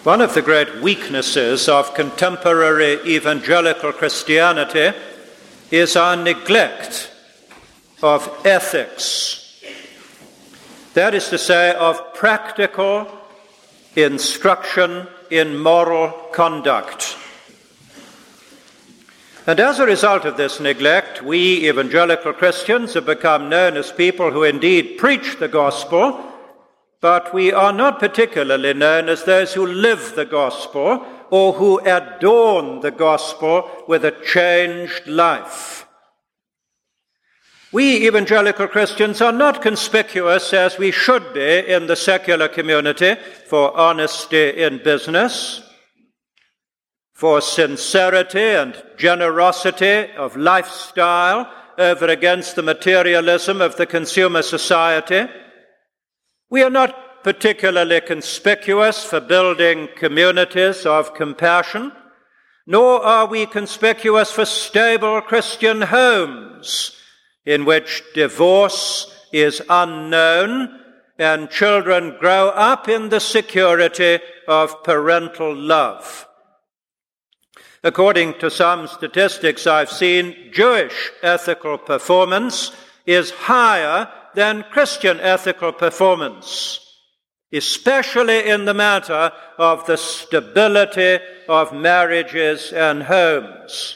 One of the great weaknesses of contemporary evangelical Christianity is our neglect of ethics. That is to say, of practical instruction in moral conduct. And as a result of this neglect, we evangelical Christians have become known as people who indeed preach the gospel, but we are not particularly known as those who live the gospel or who adorn the gospel with a changed life. We evangelical Christians are not conspicuous as we should be in the secular community for honesty in business, for sincerity and generosity of lifestyle over against the materialism of the consumer society. We are not particularly conspicuous for building communities of compassion, nor are we conspicuous for stable Christian homes in which divorce is unknown and children grow up in the security of parental love. According to some statistics I've seen, Jewish ethical performance is higher than Christian ethical performance, especially in the matter of the stability of marriages and homes.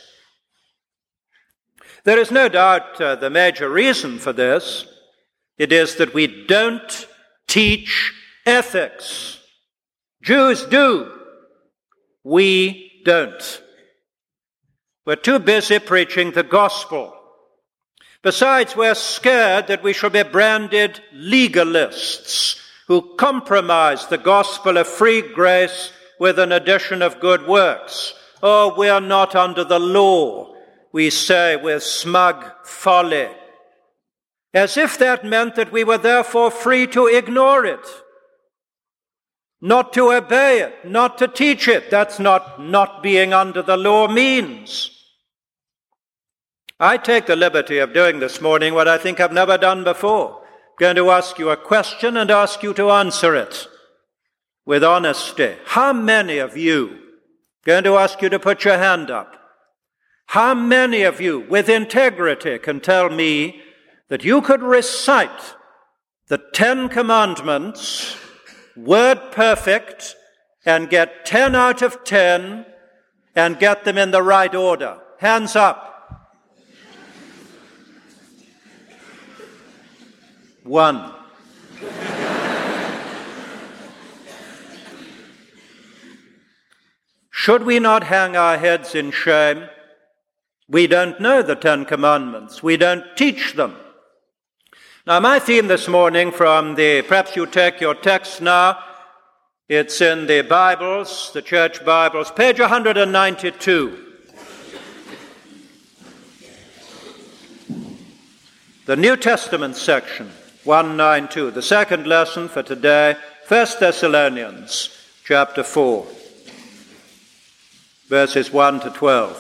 There is no doubt the major reason for this. It is that we don't teach ethics. Jews do. We don't. We're too busy preaching the gospel. Besides, we're scared that we shall be branded legalists who compromise the gospel of free grace with an addition of good works. Oh, we're not under the law, we say with smug folly, as if that meant that we were therefore free to ignore it, not to obey it, not to teach it. That's not being under the law means. I take the liberty of doing this morning what I think I've never done before. I'm going to ask you a question and ask you to answer it with honesty. How many of you, I'm going to ask you to put your hand up, how many of you with integrity can tell me that you could recite the 10 Commandments, word perfect, and get 10 out of 10 and get them in the right order? Hands up. 1. Should we not hang our heads in shame? We don't know the 10 Commandments. We don't teach them. Now, my theme this morning perhaps you take your text now. It's in the Bibles, the church Bibles, page 192. The New Testament section, 192. The second lesson for today, 1 Thessalonians, chapter 4, verses 1 to 12.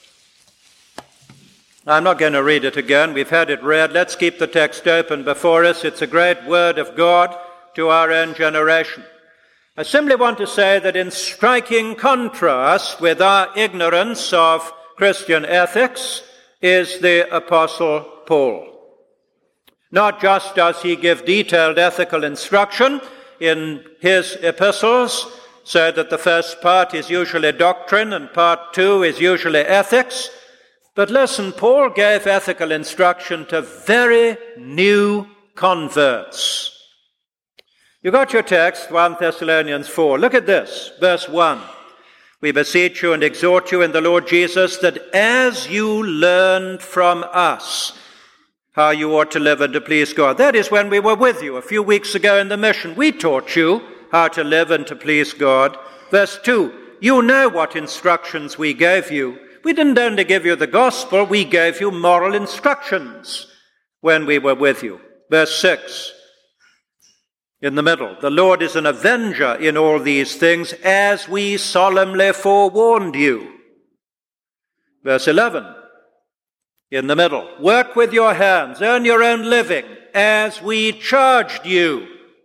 I'm not going to read it again. We've had it read. Let's keep the text open before us. It's a great word of God to our own generation. I simply want to say that in striking contrast with our ignorance of Christian ethics is the Apostle Paul. Not just does he give detailed ethical instruction in his epistles, so that the first part is usually doctrine and part 2 is usually ethics, but listen, Paul gave ethical instruction to very new converts. You got your text, 1 Thessalonians 4. Look at this, verse 1. We beseech you and exhort you in the Lord Jesus that as you learned from us how you ought to live and to please God. That is when we were with you a few weeks ago in the mission. We taught you how to live and to please God. Verse 2, you know what instructions we gave you. We didn't only give you the gospel, we gave you moral instructions when we were with you. Verse 6, in the middle, the Lord is an avenger in all these things, as we solemnly forewarned you. Verse 11, in the middle, work with your hands, earn your own living, as we charged you.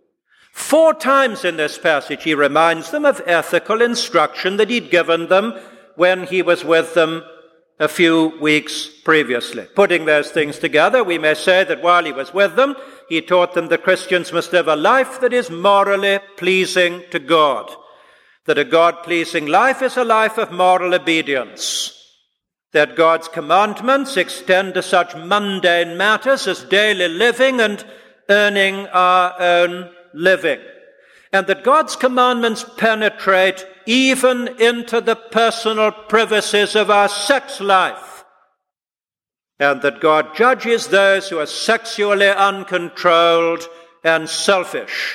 4 times in this passage he reminds them of ethical instruction that he'd given them when he was with them a few weeks previously. Putting those things together, we may say that while he was with them, he taught them that Christians must live a life that is morally pleasing to God, that a God-pleasing life is a life of moral obedience, that God's commandments extend to such mundane matters as daily living and earning our own living, and that God's commandments penetrate even into the personal privacies of our sex life, and that God judges those who are sexually uncontrolled and selfish.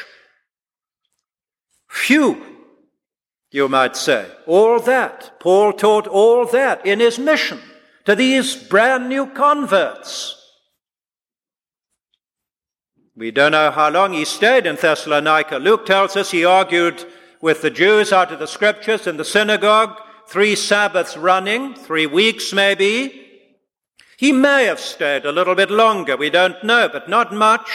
Phew, you might say. All that. Paul taught all that in his mission to these brand new converts. We don't know how long he stayed in Thessalonica. Luke tells us he argued with the Jews out of the scriptures in the synagogue 3 Sabbaths running, 3 weeks maybe. He may have stayed a little bit longer, we don't know, but not much.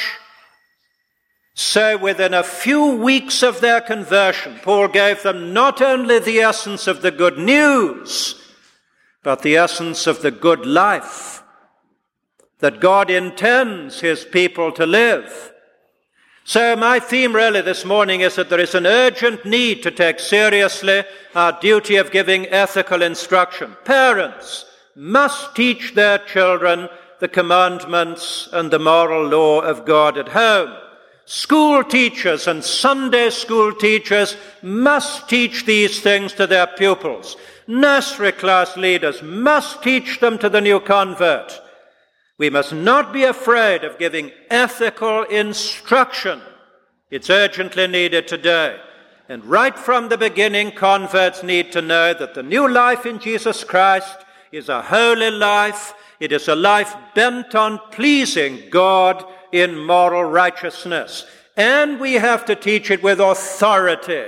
So within a few weeks of their conversion, Paul gave them not only the essence of the good news, but the essence of the good life that God intends his people to live. So my theme really this morning is that there is an urgent need to take seriously our duty of giving ethical instruction. Parents must teach their children the commandments and the moral law of God at home. School teachers and Sunday school teachers must teach these things to their pupils. Nursery class leaders must teach them to the new convert. We must not be afraid of giving ethical instruction. It's urgently needed today. And right from the beginning, converts need to know that the new life in Jesus Christ is a holy life. It is a life bent on pleasing God in moral righteousness. And we have to teach it with authority,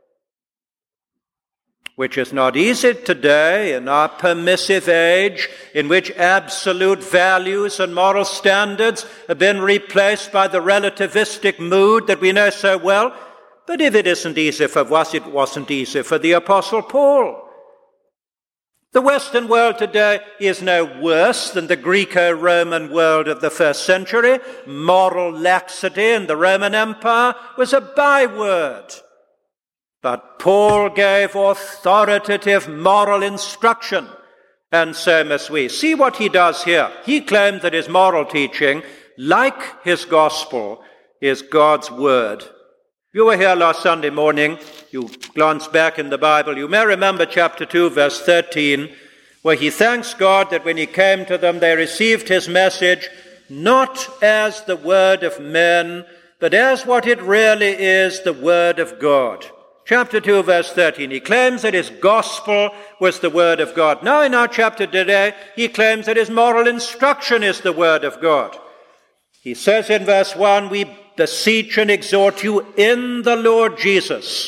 which is not easy today in our permissive age, in which absolute values and moral standards have been replaced by the relativistic mood that we know so well. But if it isn't easy for us, it wasn't easy for the Apostle Paul. The Western world today is no worse than the Greco-Roman world of the first century. Moral laxity in the Roman Empire was a byword. But Paul gave authoritative moral instruction, and so must we. See what he does here. He claimed that his moral teaching, like his gospel, is God's word. You were here last Sunday morning. You glance back in the Bible. You may remember chapter 2, verse 13, where he thanks God that when he came to them, they received his message not as the word of men, but as what it really is, the word of God. Chapter 2, verse 13, he claims that his gospel was the word of God. Now in our chapter today, he claims that his moral instruction is the word of God. He says in verse 1, we beseech and exhort you in the Lord Jesus.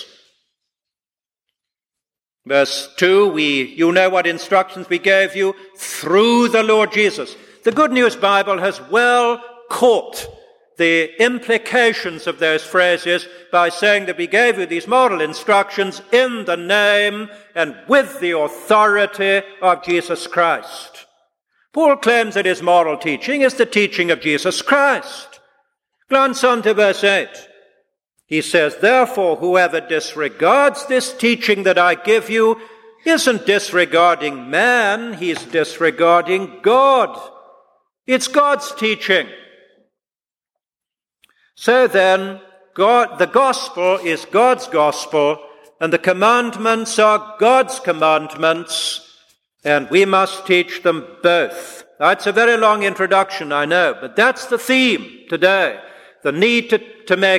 Verse 2, you know what instructions we gave you through the Lord Jesus. The Good News Bible has well caught the implications of those phrases by saying that we gave you these moral instructions in the name and with the authority of Jesus Christ. Paul claims that his moral teaching is the teaching of Jesus Christ. Glance on to verse 8. He says, therefore, whoever disregards this teaching that I give you isn't disregarding man, he's disregarding God. It's God's teaching. So then, the gospel is God's gospel, and the commandments are God's commandments, and we must teach them both. Now, it's a very long introduction, I know, but that's the theme today. The need to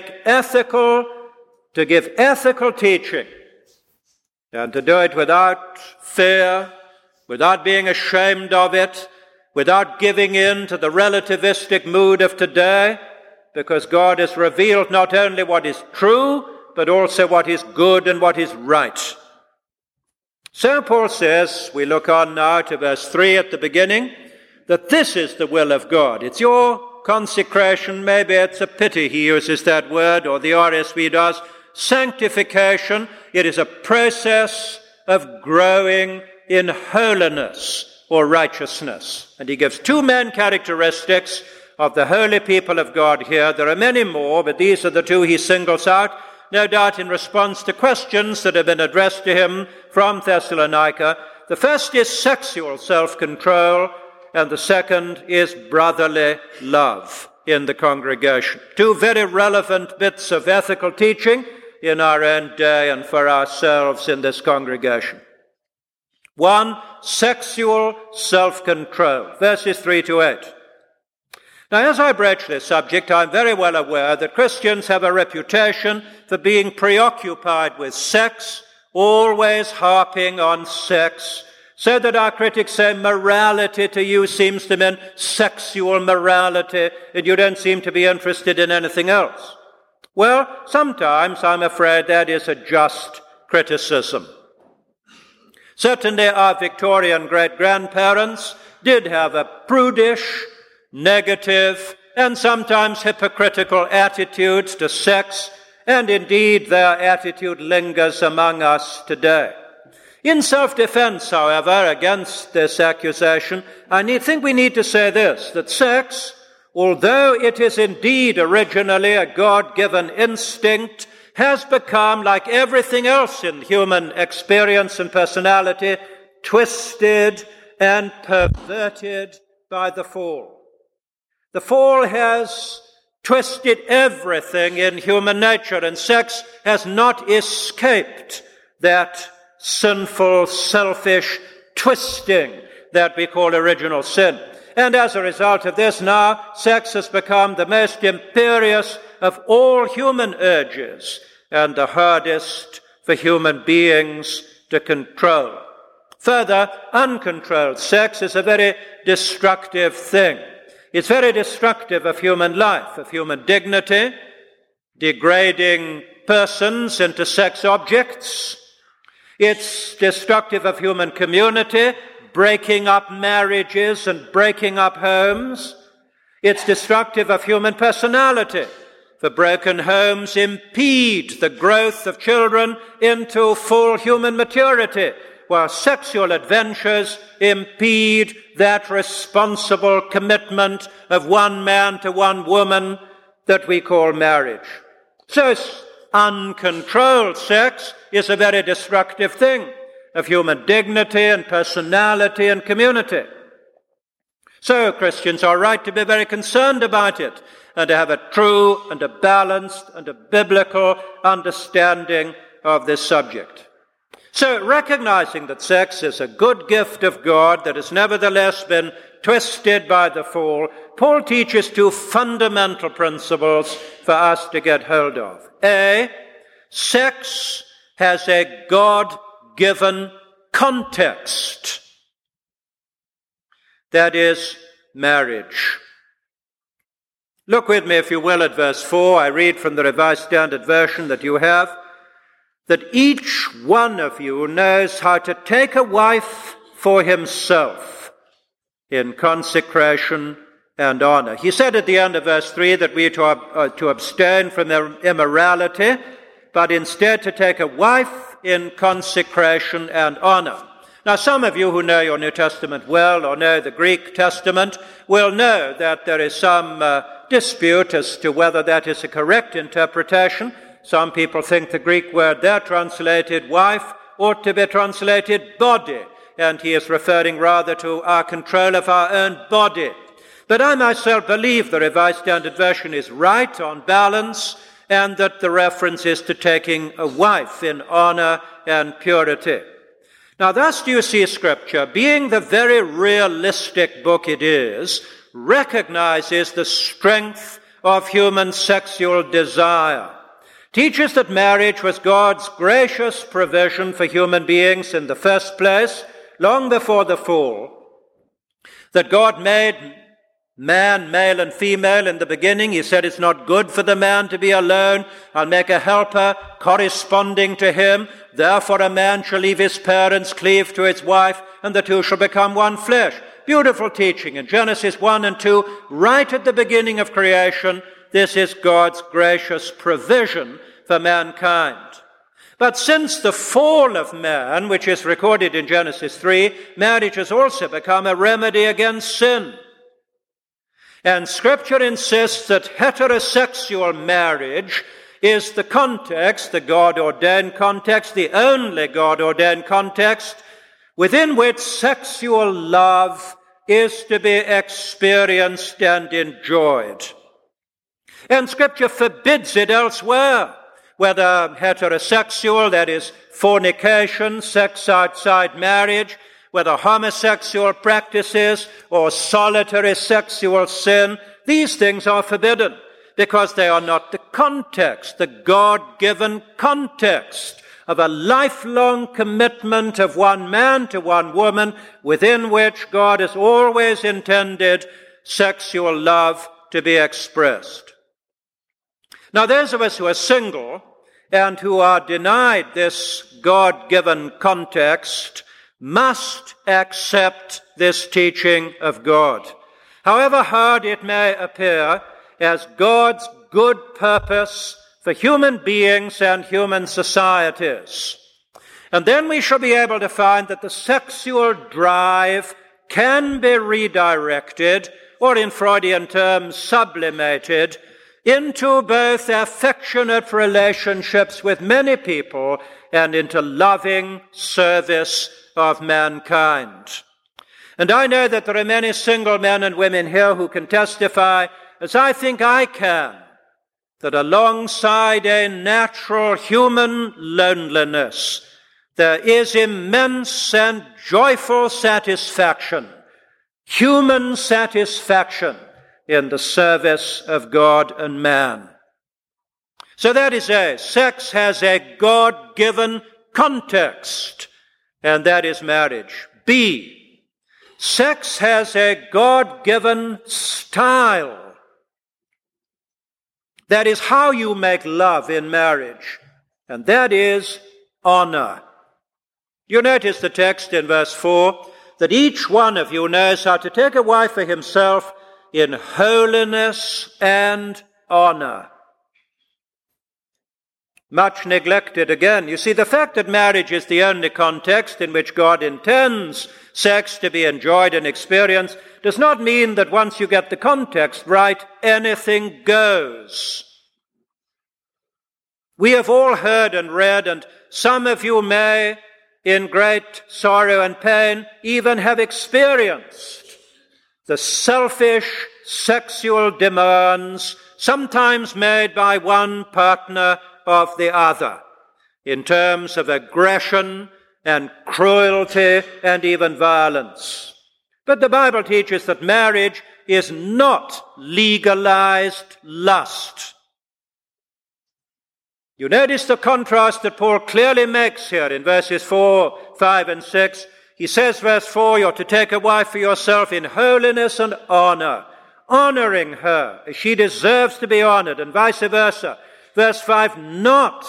give ethical teaching, and to do it without fear, without being ashamed of it, without giving in to the relativistic mood of today, because God has revealed not only what is true, but also what is good and what is right. So Paul says, we look on now to verse 3 at the beginning, that this is the will of God. It's your consecration, maybe it's a pity he uses that word, or the RSV does. Sanctification, it is a process of growing in holiness or righteousness. And he gives two main characteristics of the holy people of God here. There are many more, but these are the two he singles out, no doubt in response to questions that have been addressed to him from Thessalonica. The first is sexual self-control, and the second is brotherly love in the congregation. Two very relevant bits of ethical teaching in our own day and for ourselves in this congregation. One, sexual self-control, verses 3 to 8. Now, as I broach this subject, I'm very well aware that Christians have a reputation for being preoccupied with sex, always harping on sex, so that our critics say morality to you seems to mean sexual morality, and you don't seem to be interested in anything else. Well, sometimes I'm afraid that is a just criticism. Certainly our Victorian great-grandparents did have a prudish, negative, and sometimes hypocritical attitudes to sex, and indeed their attitude lingers among us today. In self-defense, however, against this accusation, I think we need to say this, that sex, although it is indeed originally a God-given instinct, has become, like everything else in human experience and personality, twisted and perverted by the fall. The fall has twisted everything in human nature, and sex has not escaped that sinful, selfish twisting that we call original sin. And as a result of this now, sex has become the most imperious of all human urges and the hardest for human beings to control. Further, uncontrolled sex is a very destructive thing. It's very destructive of human life, of human dignity, degrading persons into sex objects. It's destructive of human community, breaking up marriages and breaking up homes. It's destructive of human personality, for broken homes impede the growth of children into full human maturity, while sexual adventures impede that responsible commitment of one man to one woman that we call marriage. So uncontrolled sex is a very destructive thing of human dignity and personality and community. So Christians are right to be very concerned about it and to have a true and a balanced and a biblical understanding of this subject. So recognizing that sex is a good gift of God that has nevertheless been twisted by the fall, Paul teaches two fundamental principles for us to get hold of. A, sex has a God-given context. That is marriage. Look with me, if you will, at verse 4. I read from the Revised Standard Version that you have, that each one of you knows how to take a wife for himself in consecration and honor. He said at the end of verse 3 that we are to abstain from immorality, but instead to take a wife in consecration and honor. Now, some of you who know your New Testament well or know the Greek Testament will know that there is some dispute as to whether that is a correct interpretation. Some people think the Greek word there translated wife ought to be translated body, and he is referring rather to our control of our own body. But I myself believe the Revised Standard Version is right on balance, and that the reference is to taking a wife in honor and purity. Now, thus do you see Scripture, being the very realistic book it is, recognizes the strength of human sexual desire, teaches that marriage was God's gracious provision for human beings in the first place, long before the fall, that God made man, male and female in the beginning. He said it's not good for the man to be alone. I'll make a helper corresponding to him. Therefore a man shall leave his parents, cleave to his wife, and the two shall become one flesh. Beautiful teaching in Genesis 1 and 2, right at the beginning of creation. This is God's gracious provision for mankind. But since the fall of man, which is recorded in Genesis 3, marriage has also become a remedy against sin. And Scripture insists that heterosexual marriage is the context, the God-ordained context, the only God-ordained context, within which sexual love is to be experienced and enjoyed. And Scripture forbids it elsewhere, whether heterosexual, that is fornication, sex outside marriage, whether homosexual practices or solitary sexual sin. These things are forbidden because they are not the context, the God-given context of a lifelong commitment of one man to one woman, within which God has always intended sexual love to be expressed. Now, those of us who are single and who are denied this God-given context must accept this teaching of God, however hard it may appear, as God's good purpose for human beings and human societies. And then we shall be able to find that the sexual drive can be redirected, or in Freudian terms, sublimated, into both affectionate relationships with many people and into loving service of mankind. And I know that there are many single men and women here who can testify, as I think I can, that alongside a natural human loneliness, there is immense and joyful satisfaction, human satisfaction, in the service of God and man. So that is sex has a God-given context, and that is marriage. B, sex has a God-given style. That is how you make love in marriage, and that is honor. You notice the text in verse 4, that each one of you knows how to take a wife for himself in holiness and honor. Much neglected again. You see, the fact that marriage is the only context in which God intends sex to be enjoyed and experienced does not mean that once you get the context right, anything goes. We have all heard and read, and some of you may, in great sorrow and pain, even have experienced the selfish sexual demands sometimes made by one partner of the other, in terms of aggression and cruelty and even violence. But the Bible teaches that marriage is not legalized lust. You notice the contrast that Paul clearly makes here in verses 4, 5, and 6. He says, verse 4, you're to take a wife for yourself in holiness and honor, honoring her as she deserves to be honored, and vice versa. Verse 5, not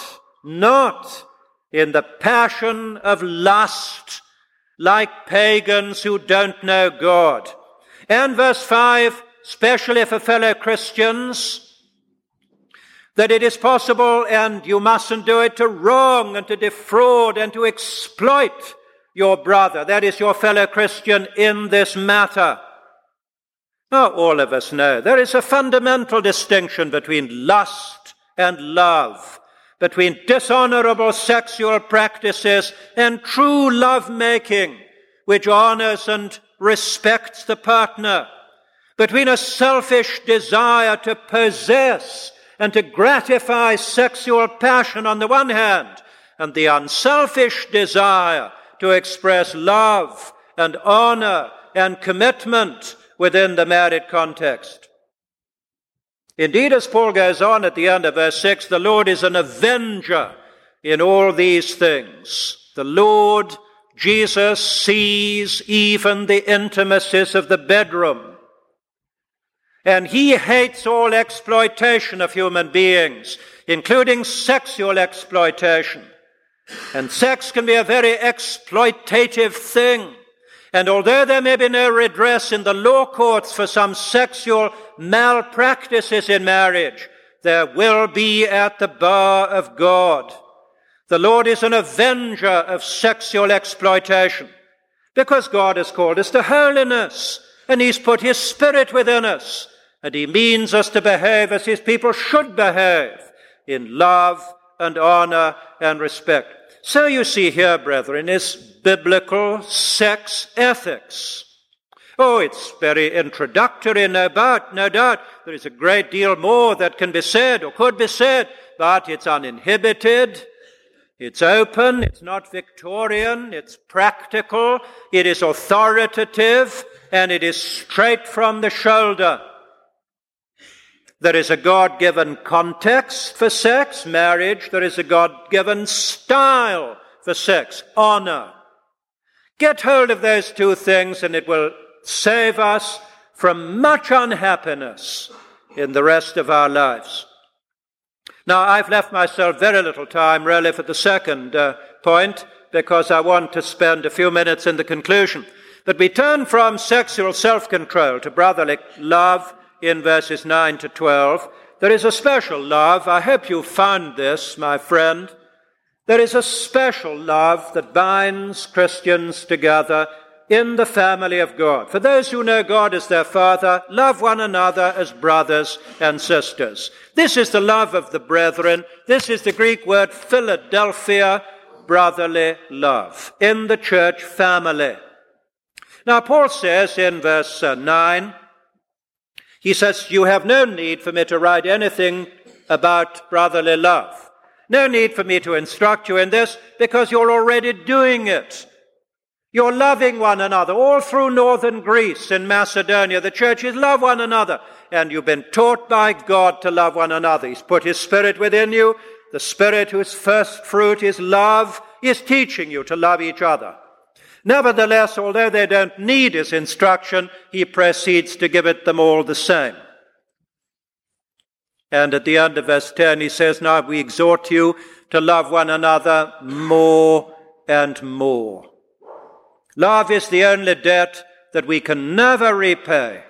in the passion of lust, like pagans who don't know God. And verse 5, especially for fellow Christians, that it is possible, and you mustn't do it, to wrong and to defraud and to exploit your brother, that is your fellow Christian, in this matter. Now, all of us know there is a fundamental distinction between lust and love, between dishonorable sexual practices and true love-making, which honors and respects the partner, between a selfish desire to possess and to gratify sexual passion on the one hand, and the unselfish desire to express love and honor and commitment within the married context. Indeed, as Paul goes on at the end of verse 6, the Lord is an avenger in all these things. The Lord Jesus sees even the intimacies of the bedroom. And he hates all exploitation of human beings, including sexual exploitation. And sex can be a very exploitative thing. And although there may be no redress in the law courts for some sexual malpractices in marriage, there will be at the bar of God. The Lord is an avenger of sexual exploitation, because God has called us to holiness, and He's put His Spirit within us, and He means us to behave as His people should behave, in love and honor and respect. So you see here, brethren, is biblical sex ethics. Oh, it's very introductory, no doubt. There is a great deal more that can be said or could be said, but it's uninhibited, it's open, it's not Victorian, it's practical, it is authoritative, and it is straight from the shoulder. There is a God-given context for sex, marriage. There is a God-given style for sex, honor. Get hold of those two things and it will save us from much unhappiness in the rest of our lives. Now, I've left myself very little time really for the second point, because I want to spend a few minutes in the conclusion. But we turn from sexual self-control to brotherly love in verses 9 to 12. There is a special love. I hope you found this, my friend. There is a special love that binds Christians together in the family of God. For those who know God as their Father, love one another as brothers and sisters. This is the love of the brethren. This is the Greek word Philadelphia, brotherly love, in the church family. Now, Paul says in verse 9, he says, you have no need for me to write anything about brotherly love. No need for me to instruct you in this, because you're already doing it. You're loving one another. All through northern Greece and Macedonia, the churches love one another. And you've been taught by God to love one another. He's put His Spirit within you. The Spirit whose first fruit is love is teaching you to love each other. Nevertheless, although they don't need His instruction, He proceeds to give it them all the same. And at the end of verse 10, he says, now we exhort you to love one another more and more. Love is the only debt that we can never repay.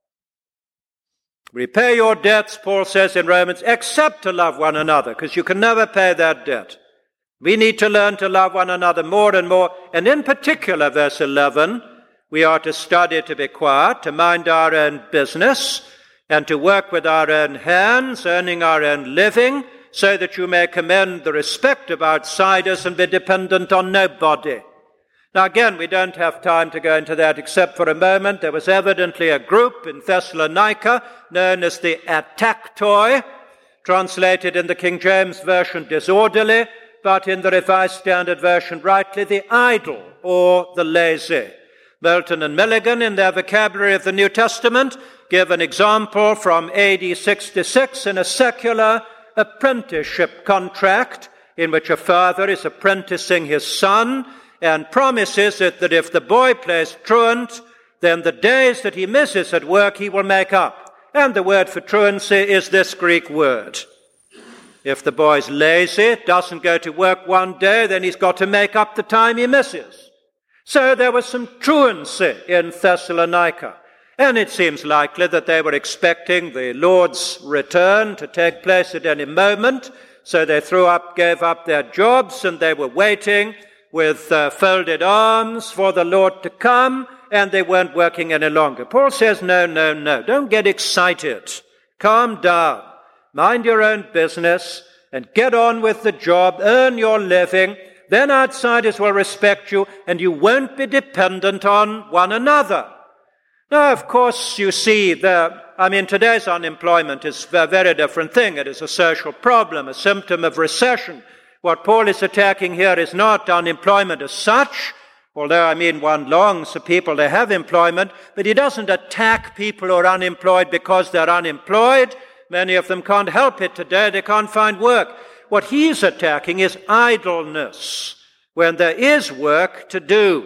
Repay your debts, Paul says in Romans, except to love one another, because you can never pay that debt. We need to learn to love one another more and more. And in particular, verse 11, we are to study to be quiet, to mind our own business, and to work with our own hands, earning our own living, so that you may commend the respect of outsiders and be dependent on nobody. Now again, we don't have time to go into that except for a moment. There was evidently a group in Thessalonica known as the Ataktoi, translated in the King James Version disorderly, but in the Revised Standard Version rightly, the idle or the lazy. Milton and Milligan, in their vocabulary of the New Testament, give an example from AD 66 in a secular apprenticeship contract in which a father is apprenticing his son and promises that if the boy plays truant, then the days that he misses at work he will make up. And the word for truancy is this Greek word. If the boy's lazy, doesn't go to work one day, then he's got to make up the time he misses. So there was some truancy in Thessalonica. And it seems likely that they were expecting the Lord's return to take place at any moment. So they gave up their jobs, and they were waiting with folded arms for the Lord to come, and they weren't working any longer. Paul says, no. Don't get excited. Calm down. Mind your own business and get on with the job. Earn your living. Then outsiders will respect you, and you won't be dependent on one another. Now, of course, you see, today's unemployment is a very different thing. It is a social problem, a symptom of recession. What Paul is attacking here is not unemployment as such, although, one longs for people to have employment, but he doesn't attack people who are unemployed because they're unemployed. Many of them can't help it today. They can't find work. What he's attacking is idleness, when there is work to do.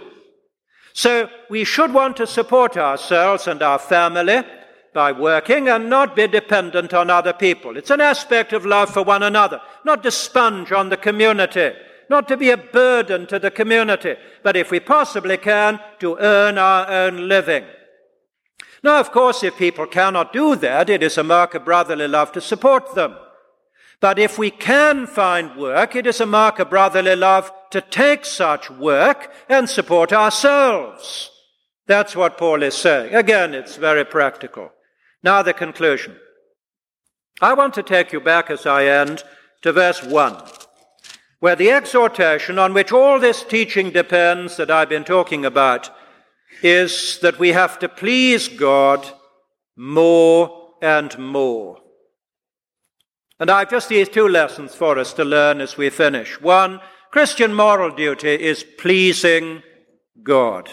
So we should want to support ourselves and our family by working and not be dependent on other people. It's an aspect of love for one another, not to sponge on the community, not to be a burden to the community, but if we possibly can, to earn our own living. Now, of course, if people cannot do that, it is a mark of brotherly love to support them. But if we can find work, it is a mark of brotherly love to take such work and support ourselves. That's what Paul is saying. Again, it's very practical. Now the conclusion. I want to take you back as I end to verse 1, where the exhortation on which all this teaching depends that I've been talking about is that we have to please God more and more. And I've just these two lessons for us to learn as we finish. One, Christian moral duty is pleasing God.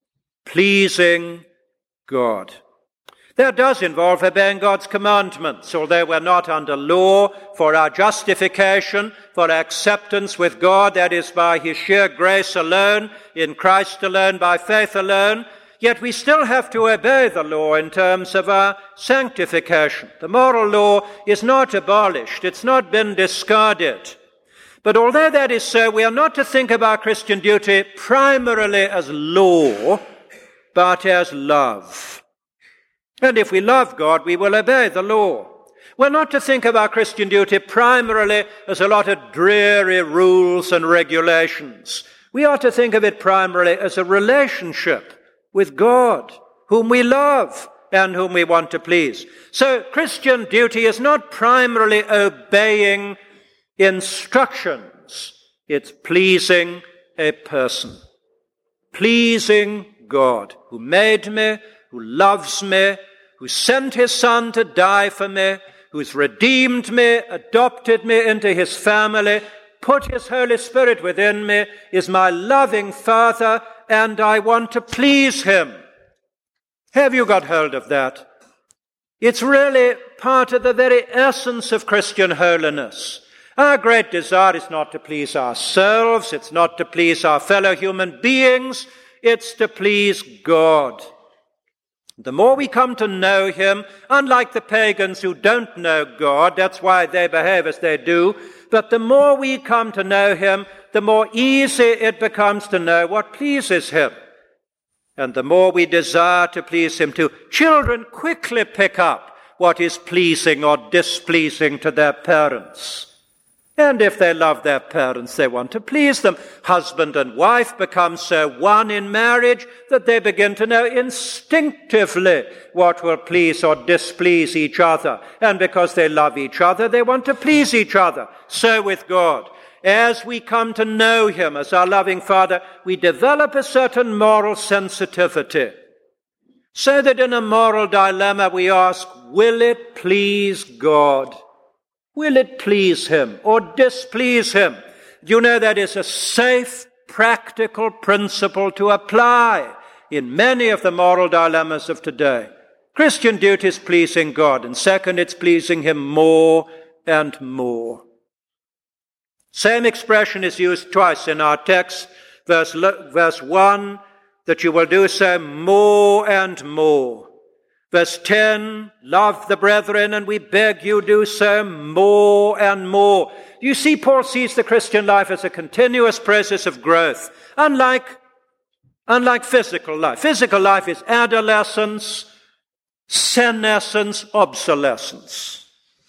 Pleasing God. That does involve obeying God's commandments, although we're not under law. For our justification, for our acceptance with God, that is by His sheer grace alone, in Christ alone, by faith alone, yet we still have to obey the law in terms of our sanctification. The moral law is not abolished. It's not been discarded. But although that is so, we are not to think of our Christian duty primarily as law, but as love. And if we love God, we will obey the law. We're not to think of our Christian duty primarily as a lot of dreary rules and regulations. We are to think of it primarily as a relationship with God, whom we love and whom we want to please. So Christian duty is not primarily obeying instructions. It's pleasing a person. Pleasing God, who made me, who loves me, who sent His Son to die for me, who's redeemed me, adopted me into His family, put His Holy Spirit within me, is my loving Father, and I want to please Him. Have you got hold of that? It's really part of the very essence of Christian holiness. Our great desire is not to please ourselves, it's not to please our fellow human beings, it's to please God. The more we come to know Him, unlike the pagans who don't know God, that's why they behave as they do, but the more we come to know Him, the more easy it becomes to know what pleases Him. And the more we desire to please Him too. Children quickly pick up what is pleasing or displeasing to their parents. And if they love their parents, they want to please them. Husband and wife become so one in marriage that they begin to know instinctively what will please or displease each other. And because they love each other, they want to please each other. So with God. As we come to know Him as our loving Father, we develop a certain moral sensitivity. So that in a moral dilemma we ask, will it please God? Will it please Him or displease Him? You know, that is a safe, practical principle to apply in many of the moral dilemmas of today. Christian duty is pleasing God, and second, it's pleasing Him more and more. Same expression is used twice in our text, verse 1, that you will do so more and more. Verse 10, love the brethren, and we beg you do so more and more. You see, Paul sees the Christian life as a continuous process of growth, unlike physical life. Physical life is adolescence, senescence, obsolescence.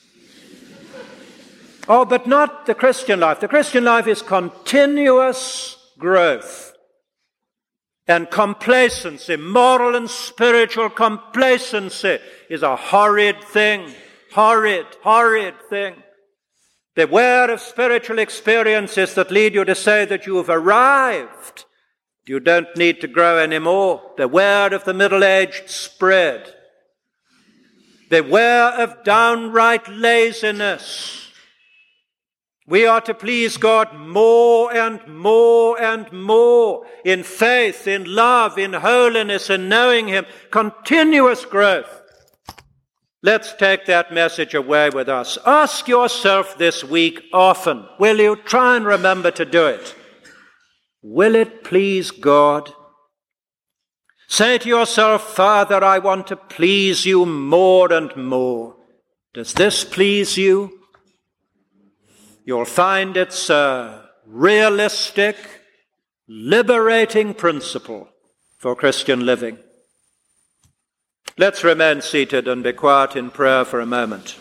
Oh, but not the Christian life. The Christian life is continuous growth. And complacency, moral and spiritual complacency, is a horrid thing. Horrid thing. Beware of spiritual experiences that lead you to say that you have arrived. You don't need to grow anymore. Beware of the middle-aged spread. Beware of downright laziness. We are to please God more and more and more in faith, in love, in holiness, in knowing Him. Continuous growth. Let's take that message away with us. Ask yourself this week often, will you? Try and remember to do it. Will it please God? Say to yourself, Father, I want to please you more and more. Does this please you? You'll find it so realistic, liberating principle for Christian living. Let's remain seated and be quiet in prayer for a moment.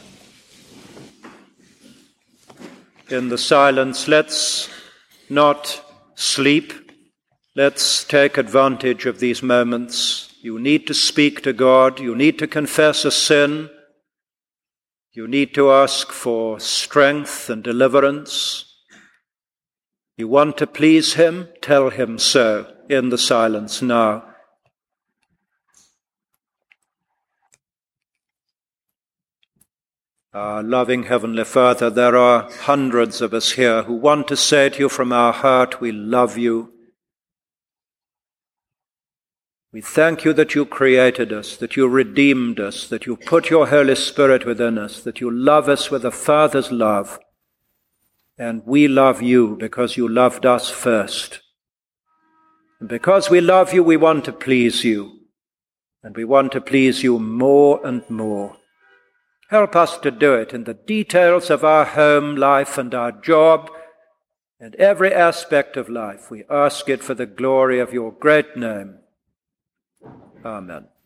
In the silence, let's not sleep. Let's take advantage of these moments. You need to speak to God. You need to confess a sin. You need to ask for strength and deliverance. You want to please him? Tell him so in the silence now. Our loving Heavenly Father, there are hundreds of us here who want to say to you from our heart, we love you. We thank you that you created us, that you redeemed us, that you put your Holy Spirit within us, that you love us with a Father's love. And we love you because you loved us first. And because we love you, we want to please you. And we want to please you more and more. Help us to do it in the details of our home life and our job and every aspect of life. We ask it for the glory of your great name. Amen.